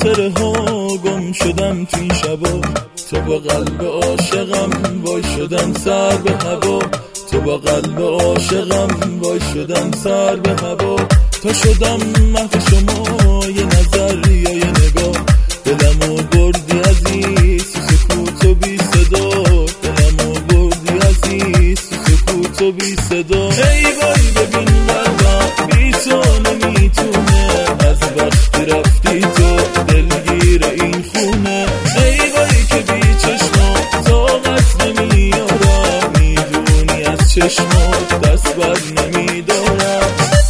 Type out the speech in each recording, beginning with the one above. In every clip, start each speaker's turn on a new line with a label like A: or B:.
A: خاطره ها گم شدم تو این شبا، تو با قلب عاشقم وای شدم سر به هوا، تو با قلب عاشقم وای شدم سر به هوا. تا شدم محو شما یه نظر یا یه نگاه، دلمو بردی عزیز تو سکوت و بی صدا، دلمو بردی عزیز تو سکوت و بی صدا. ای وای ببین قلبم بی تو نمیتونه، از وقتی رفتی تو دلگیر این خونه. ای وای که بی چشمات طاقت نمیارم، میدونی از چشمات دست بر نمیدارم.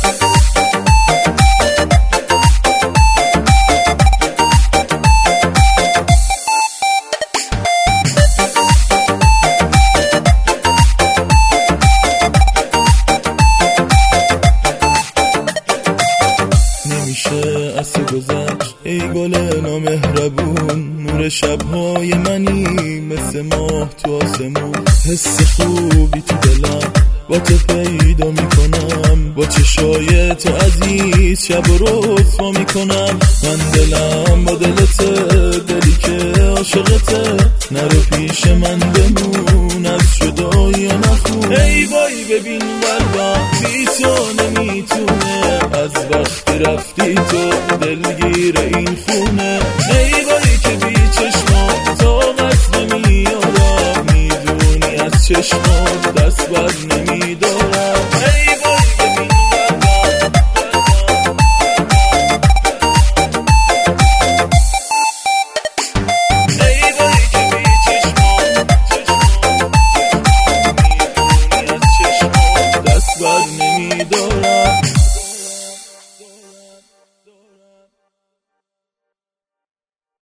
A: نمیشه اصل گذشت ای گل نامهربون، نور شبهای منی مثل ماه تو آسمون. حس خوبی تو دلم با تو پیدا میکنم، با چشای تو عزیز شب و روز وا میکنم. من دلم با دلته، دلی که عاشقته، نرو پیش من بمون از جدایی نخون. ای وای ببین قلبم بی تو